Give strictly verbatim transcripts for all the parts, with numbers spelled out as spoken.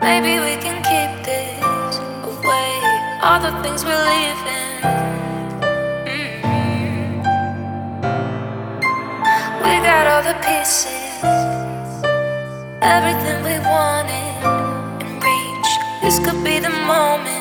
Maybe we can keep this away. All the things we're leaving. Mm-hmm. We got all the pieces, everything we wanted in reach. This could be the moment.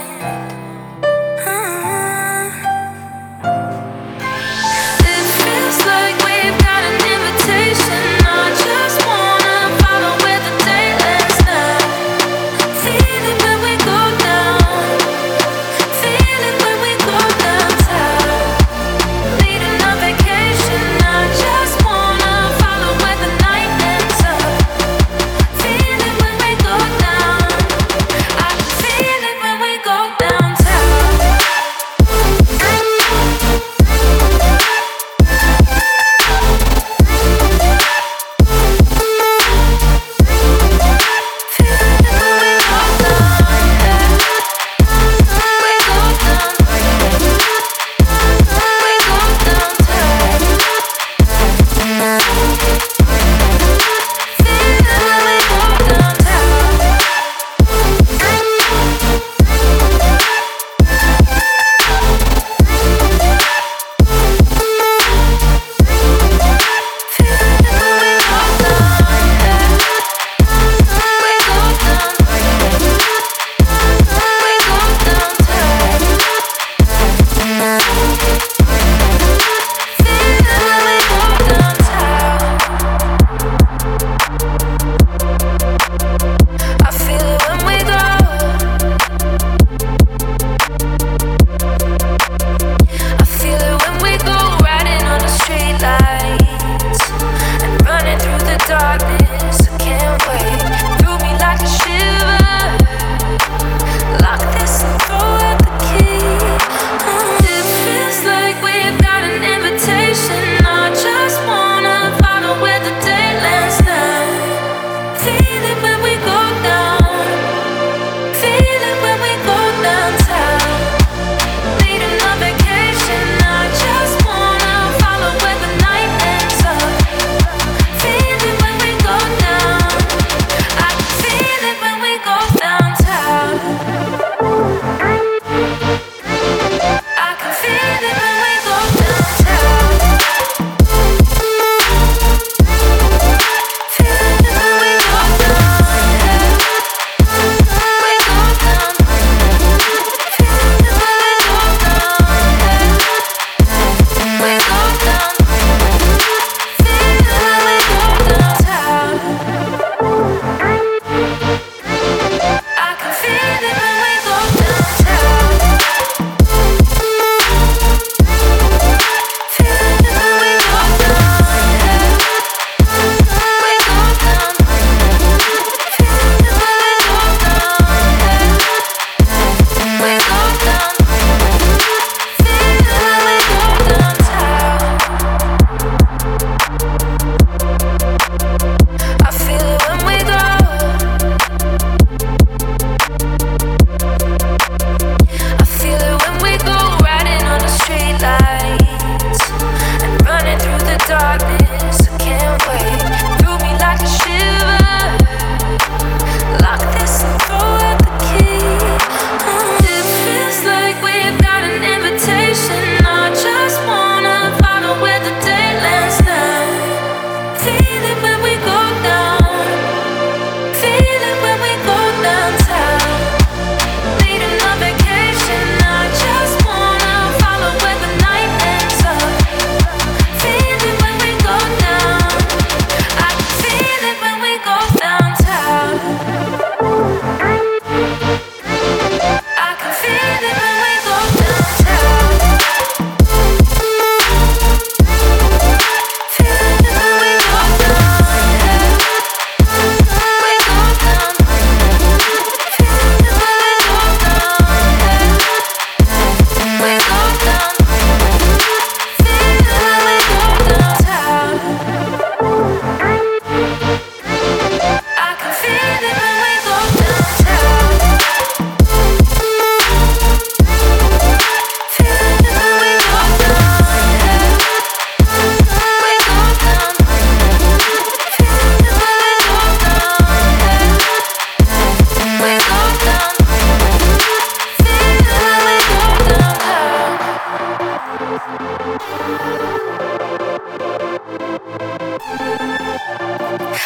It feels like we've got an invitation. I just wanna follow where the day lands now. Feel it when we go down. Feel it when we go downtown. Needing a vacation. I just wanna follow where the night ends up. Feel it when we go down. I can feel it when we go downtown. Darkness, I can't wait. Threw me like a shiver. Lock this and throw out the key. Oh, it feels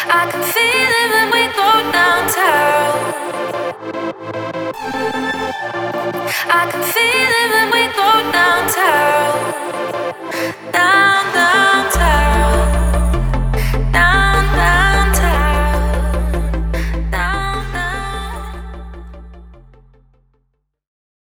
I can feel it when we go downtown. I can feel it when we go downtown.